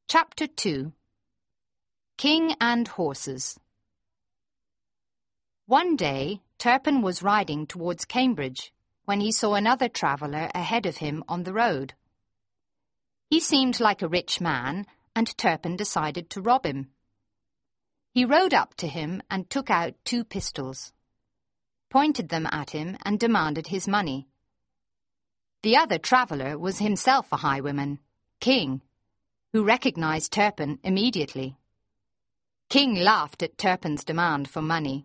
Chapter 2. King and Horses. One day, Turpin was riding towards Cambridge when he saw another traveller ahead of him on the road. He seemed like a rich man, and Turpin decided to rob him. He rode up to him and took out 2 pistols, pointed them at him and demanded his money. The other traveller was himself a highwayman, King, who recognised Turpin immediately. King laughed at Turpin's demand for money.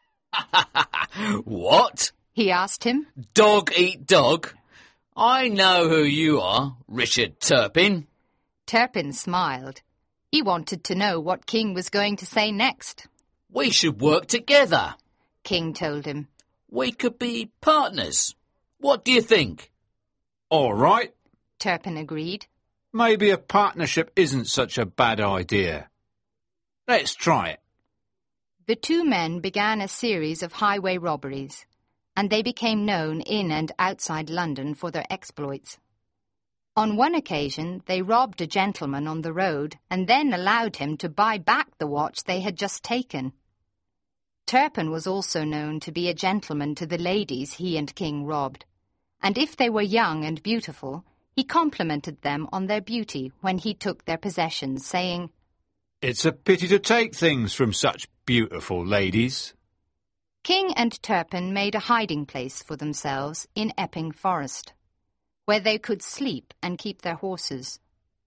What? He asked him. Dog eat dog? I know who you are, Richard Turpin. Turpin smiled. He wanted to know what King was going to say next. We should work together, King told him. We could be partners. What do you think? All right. Turpin agreed. Maybe a partnership isn't such a bad idea. Let's try it. The 2 men began a series of highway robberies, and they became known in and outside London for their exploits. On one occasion, they robbed a gentleman on the road and then allowed him to buy back the watch they had just taken. Turpin was also known to be a gentleman to the ladies he and King robbed, and if they were young and beautiful, he complimented them on their beauty when he took their possessions, saying, It's a pity to take things from such beautiful ladies. King and Turpin made a hiding place for themselves in Epping Forest, where they could sleep and keep their horses.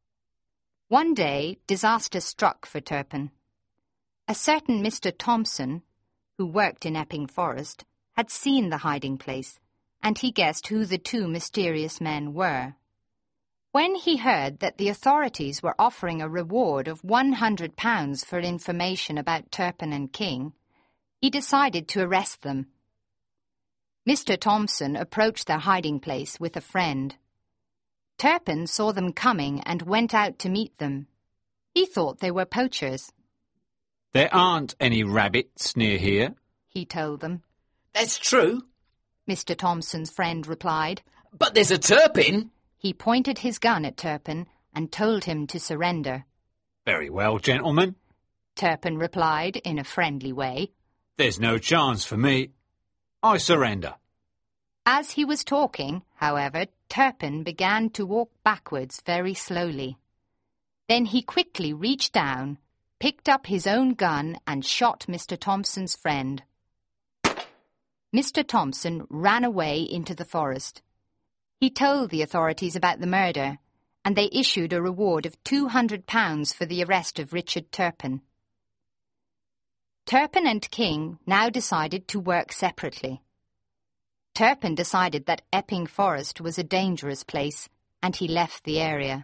One day, disaster struck for Turpin. A certain Mr. Thompson, who worked in Epping Forest, had seen the hiding place, and he guessed who the 2 mysterious men were. When he heard that the authorities were offering a reward of £100 for information about Turpin and King, he decided to arrest them. Mr. Thompson approached their hiding place with a friend. Turpin saw them coming and went out to meet them. He thought they were poachers. There aren't any rabbits near here, he told them. That's true, Mr. Thompson's friend replied. but there's a Turpin. He pointed his gun at Turpin and told him to surrender. Very well, gentlemen. Turpin replied in a friendly way. There's no chance for me. I surrender. As he was talking, however, Turpin began to walk backwards very slowly. Then he quickly reached down, picked up his own gun and shot Mr. Thompson's friend. Mr. Thompson ran away into the forest. He told the authorities about the murder, and they issued a reward of £200 for the arrest of Richard Turpin. Turpin and King now decided to work separately. Turpin decided that Epping Forest was a dangerous place, and he left the area.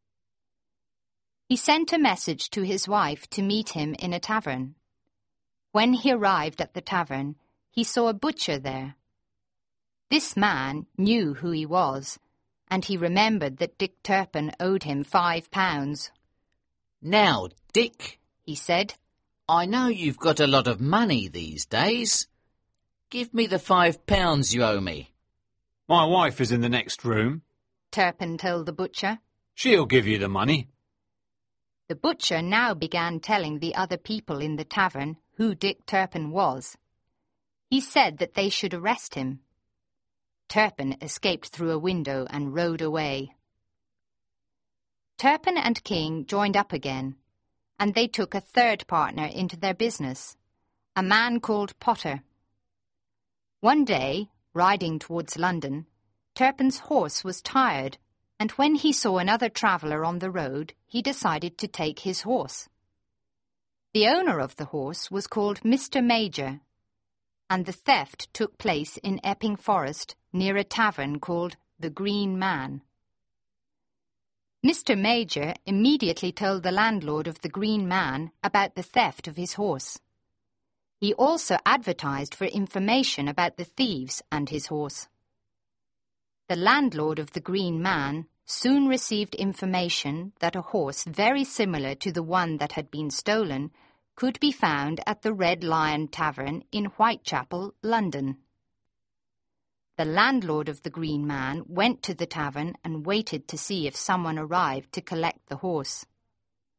He sent a message to his wife to meet him in a tavern. When he arrived at the tavern, he saw a butcher there. This man knew who he was, and he remembered that Dick Turpin owed him £5. Now, Dick, he said, I know you've got a lot of money these days. Give me the £5 you owe me. My wife is in the next room. Turpin told the butcher. She'll give you the money. The butcher now began telling the other people in the tavern who Dick Turpin was. He said that they should arrest him. Turpin escaped through a window and rode away. Turpin and King joined up again, and they took a 3rd partner into their business, a man called Potter. One day, riding towards London, Turpin's horse was tired, and when he saw another traveller on the road, he decided to take his horse. The owner of the horse was called Mr. Major, and the theft took place in Epping Forest near a tavern called the Green Man. Mr. Major immediately told the landlord of the Green Man about the theft of his horse. He also advertised for information about the thieves and his horse. The landlord of the Green Man soon received information that a horse very similar to the one that had been stolen could be found at the Red Lion Tavern in Whitechapel, London. The landlord of the Green Man went to the tavern and waited to see if someone arrived to collect the horse.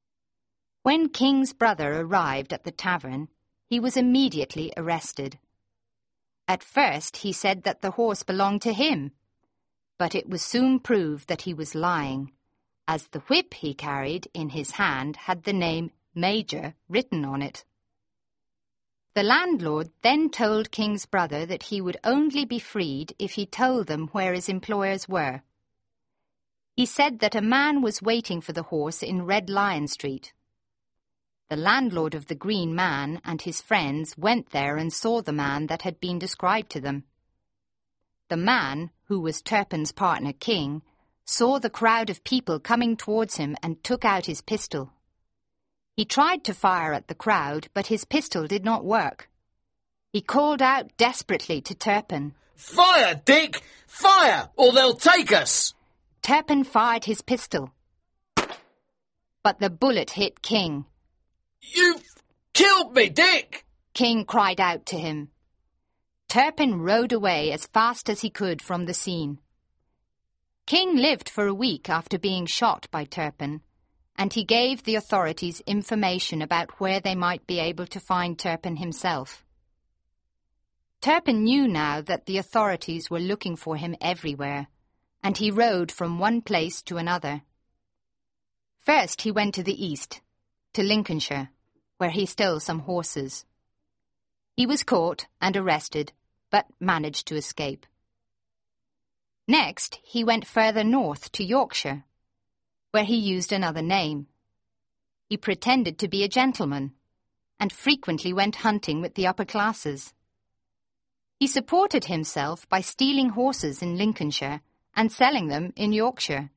When King's brother arrived at the tavern, he was immediately arrested. At first he said that the horse belonged to him, but it was soon proved that he was lying, as the whip he carried in his hand had the name Major written on it. The landlord then told King's brother that he would only be freed if he told them where his employers were. He said that a man was waiting for the horse in Red Lion Street. The landlord of the Green Man and his friends went there and saw the man that had been described to them. The man, who was Turpin's partner King, saw the crowd of people coming towards him and took out his pistol. He tried to fire at the crowd, but his pistol did not work. He called out desperately to Turpin. "Fire, Dick! Fire, or they'll take us!" Turpin fired his pistol, but the bullet hit King. "You've killed me, Dick!" King cried out to him. Turpin rode away as fast as he could from the scene. King lived for a week after being shot by Turpin, and he gave the authorities information about where they might be able to find Turpin himself. Turpin knew now that the authorities were looking for him everywhere, and he rode from one place to another. First he went to the east, to Lincolnshire, where he stole some horses. He was caught and arrested, but managed to escape. Next, he went further north to Yorkshire, where he used another name. He pretended to be a gentleman, and frequently went hunting with the upper classes. He supported himself by stealing horses in Lincolnshire and selling them in Yorkshire.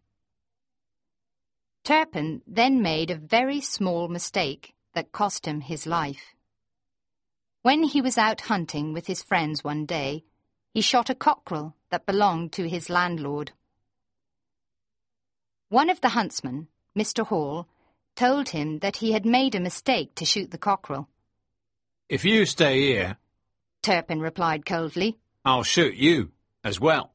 Turpin then made a very small mistake that cost him his life. When he was out hunting with his friends one day, he shot a cockerel that belonged to his landlord. One of the huntsmen, Mr. Hall, told him that he had made a mistake to shoot the cockerel. "If you stay here," Turpin replied coldly, "I'll shoot you as well."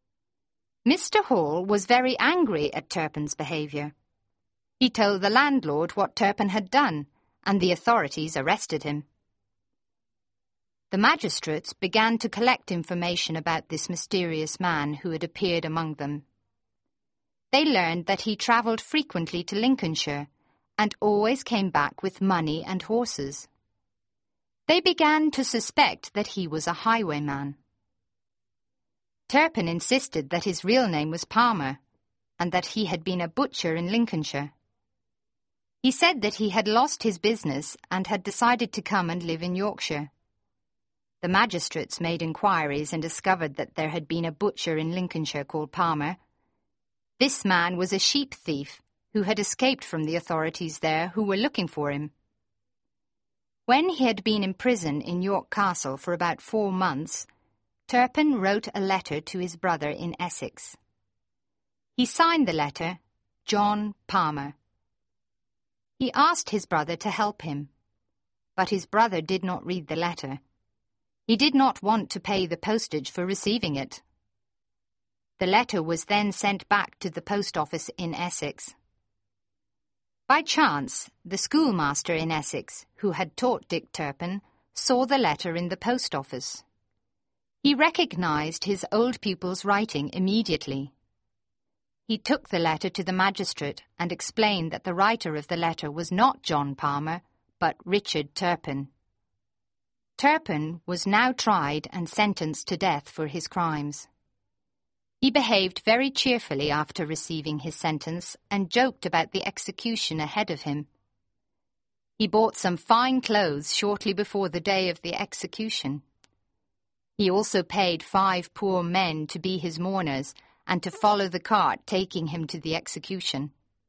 Mr. Hall was very angry at Turpin's behaviour. He told the landlord what Turpin had done, and the authorities arrested him. The magistrates began to collect information about this mysterious man who had appeared among them. They learned that he travelled frequently to Lincolnshire and always came back with money and horses. They began to suspect that he was a highwayman. Turpin insisted that his real name was Palmer and that he had been a butcher in Lincolnshire. He said that he had lost his business and had decided to come and live in Yorkshire. The magistrates made inquiries and discovered that there had been a butcher in Lincolnshire called Palmer. This man was a sheep thief who had escaped from the authorities there who were looking for him. When he had been in prison in York Castle for about 4 months, Turpin wrote a letter to his brother in Essex. He signed the letter, John Palmer. He asked his brother to help him, but his brother did not read the letter. He did not want to pay the postage for receiving it. The letter was then sent back to the post office in Essex. By chance, the schoolmaster in Essex, who had taught Dick Turpin, saw the letter in the post office. He recognised his old pupil's writing immediately. He took the letter to the magistrate and explained that the writer of the letter was not John Palmer, but Richard Turpin. Turpin was now tried and sentenced to death for his crimes. He behaved very cheerfully after receiving his sentence and joked about the execution ahead of him. He bought some fine clothes shortly before the day of the execution. He also paid 5 poor men to be his mourners and to follow the cart taking him to the execution.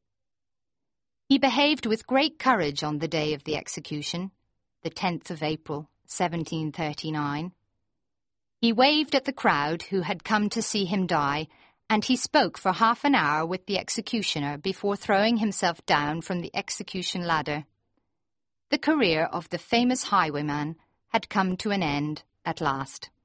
He behaved with great courage on the day of the execution, the 10th of April, 1739. He waved at the crowd who had come to see him die, and he spoke for half an hour with the executioner before throwing himself down from the execution ladder. The career of the famous highwayman had come to an end at last.